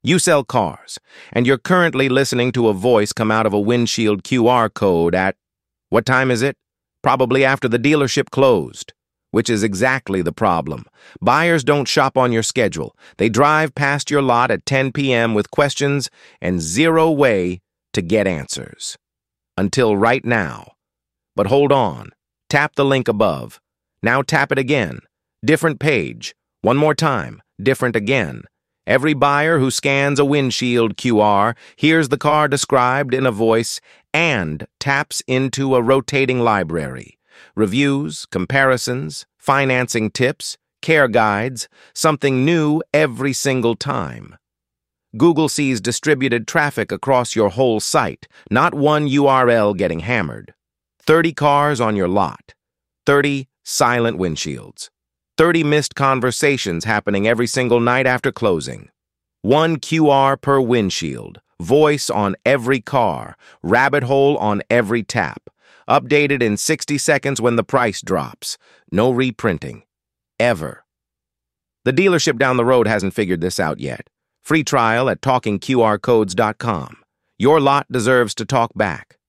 You sell cars, and you're currently listening to a voice come out of a windshield QR code at, what time is it? Probably after the dealership closed, which is exactly the problem. Buyers don't shop on your schedule. They drive past your lot at 10 p.m. with questions and zero way to get answers. Until right now. But hold on. Tap the link above. Now tap it again. Different page. One more time. Different again. Every buyer who scans a windshield QR hears the car described in a voice and taps into a rotating library. Reviews, comparisons, financing tips, care guides, something new every single time. Google sees distributed traffic across your whole site, not one URL getting hammered. 30 cars on your lot. 30 silent windshields. 30 missed conversations happening every single night after closing. 1 QR per windshield. Voice on every car. Rabbit hole on every tap. Updated in 60 seconds when the price drops. No reprinting. Ever. The dealership down the road hasn't figured this out yet. Free trial at talkingqrcodes.com. Your lot deserves to talk back.